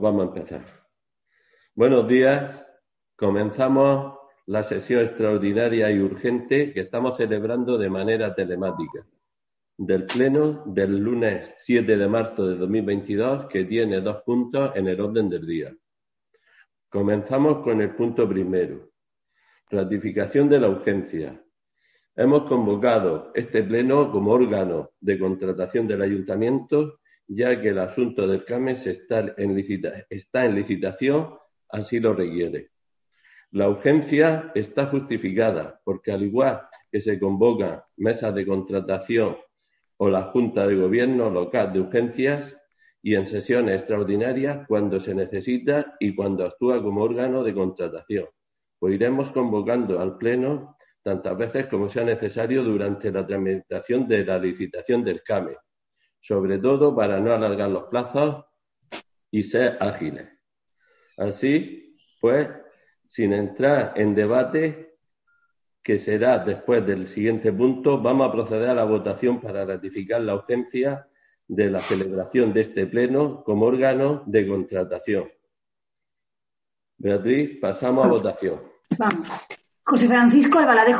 Vamos a empezar. Buenos días. Comenzamos la sesión extraordinaria y urgente que estamos celebrando de manera telemática del Pleno del lunes 7 de marzo de 2022, que tiene 2 puntos en el orden del día. Comenzamos con el punto primero. Ratificación de la urgencia. Hemos convocado este pleno como órgano de contratación del Ayuntamiento, ya que el asunto del CAMES está en licitación, así lo requiere. La urgencia está justificada porque, al igual que se convocan mesas de contratación o la Junta de Gobierno local de urgencias, y en sesiones extraordinarias cuando se necesita y cuando actúa como órgano de contratación, pues iremos convocando al Pleno tantas veces como sea necesario durante la tramitación de la licitación del CAME, sobre todo para no alargar los plazos y ser ágiles. Así pues, sin entrar en debate, que será después del siguiente punto, vamos a proceder a la votación para ratificar la urgencia de la celebración de este pleno como órgano de contratación. Beatriz, pasamos a votación. Vamos. José Francisco Albaladejo